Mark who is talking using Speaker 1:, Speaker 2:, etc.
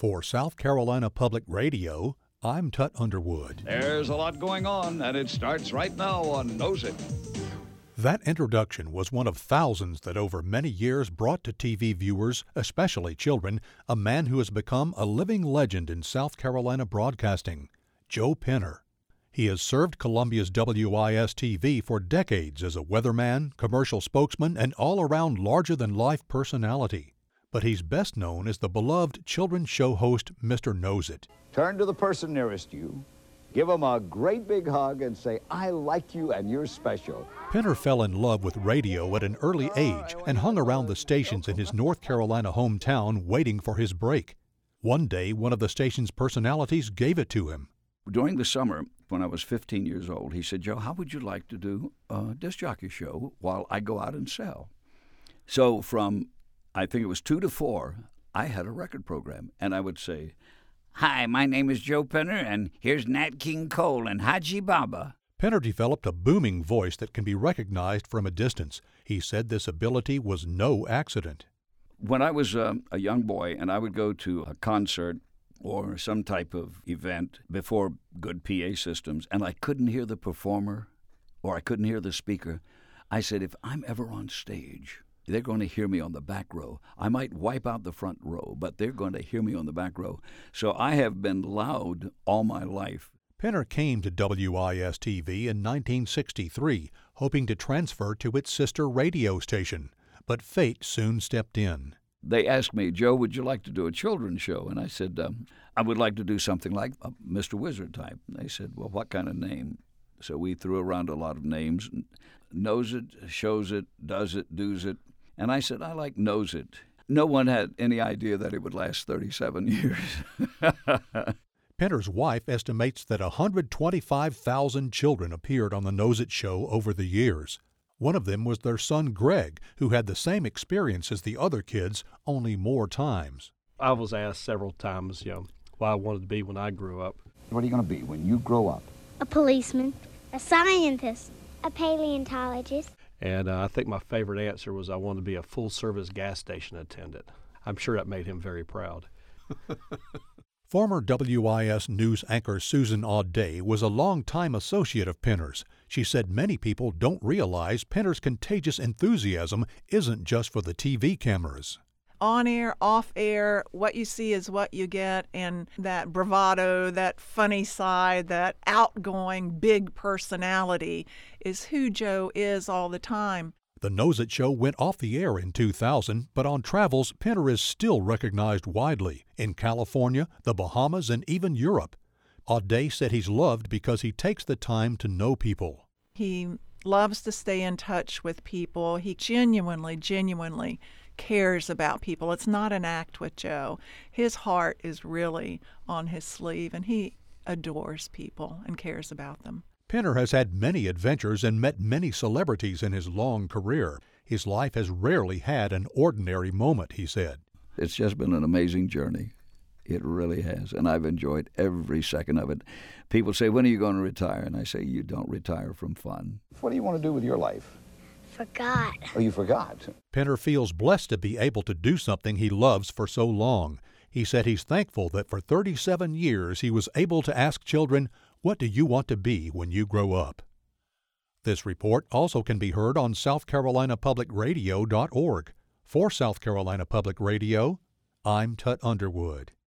Speaker 1: For South Carolina Public Radio, I'm Tut Underwood.
Speaker 2: There's a lot going on, and it starts right now on Knows It.
Speaker 1: That introduction was one of thousands that over many years brought to TV viewers, especially children, a man who has become a living legend in South Carolina broadcasting, Joe Penner. He has served Columbia's WIS-TV for decades as a weatherman, commercial spokesman, and all-around larger-than-life personality. But he's best known as the beloved children's show host, Mr. Knows It.
Speaker 2: Turn to the person nearest you, give them a great big hug, and say, I like you and you're special.
Speaker 1: Penner fell in love with radio at an early age and hung around the stations in his North Carolina hometown waiting for his break. One day, one of the station's personalities gave it to him.
Speaker 3: During the summer, when I was 15 years old, he said, Joe, how would you like to do a disc jockey show while I go out and sell? So from, I think it was 2 to 4, I had a record program, and I would say, Hi, my name is Joe Penner, and here's Nat King Cole and Haji Baba.
Speaker 1: Penner developed a booming voice that can be recognized from a distance. He said this ability was no accident.
Speaker 3: When I was a young boy and I would go to a concert or some type of event before good PA systems, and I couldn't hear the performer or I couldn't hear the speaker, I said, if I'm ever on stage, they're going to hear me on the back row. I might wipe out the front row, but they're going to hear me on the back row. So I have been loud all my life.
Speaker 1: Penner came to WIS-TV in 1963, hoping to transfer to its sister radio station. But fate soon stepped in.
Speaker 3: They asked me, Joe, would you like to do a children's show? And I said, I would like to do something like a Mr. Wizard type. And they said, well, what kind of name? So we threw around a lot of names. Knows it, shows it, does it, does it. And I said, I like Knows It. No one had any idea that it would last 37 years.
Speaker 1: Penner's wife estimates that 125,000 children appeared on the Knows It show over the years. One of them was their son Greg, who had the same experience as the other kids, only more times.
Speaker 4: I was asked several times, what I wanted to be when I grew up.
Speaker 2: What are you going to be when you grow up?
Speaker 5: A policeman, a scientist, a paleontologist.
Speaker 4: And I think my favorite answer was I wanted to be a full-service gas station attendant. I'm sure that made him very proud.
Speaker 1: Former WIS news anchor Susan Audet was a longtime associate of Penner's. She said many people don't realize Penner's contagious enthusiasm isn't just for the TV cameras.
Speaker 6: On air, off air, what you see is what you get, and that bravado, that funny side, that outgoing big personality is who Joe is all the time.
Speaker 1: The Knows It show went off the air in 2000, but on travels, Penner is still recognized widely in California, the Bahamas, and even Europe. Audet said he's loved because he takes the time to know people.
Speaker 6: He loves to stay in touch with people. He genuinely cares about people. It's not an act with Joe. His heart is really on his sleeve, and he adores people and cares about them.
Speaker 1: Penner has had many adventures and met many celebrities in his long career. His life has rarely had an ordinary moment, he said.
Speaker 3: It's just been an amazing journey. It really has, and I've enjoyed every second of it. People say, when are you going to retire? And I say, you don't retire from fun.
Speaker 2: What do you want to do with your life?
Speaker 5: Forgot.
Speaker 2: Oh, you forgot.
Speaker 1: Penner feels blessed to be able to do something he loves for so long. He said he's thankful that for 37 years he was able to ask children, what do you want to be when you grow up? This report also can be heard on southcarolinapublicradio.org. For South Carolina Public Radio, I'm Tut Underwood.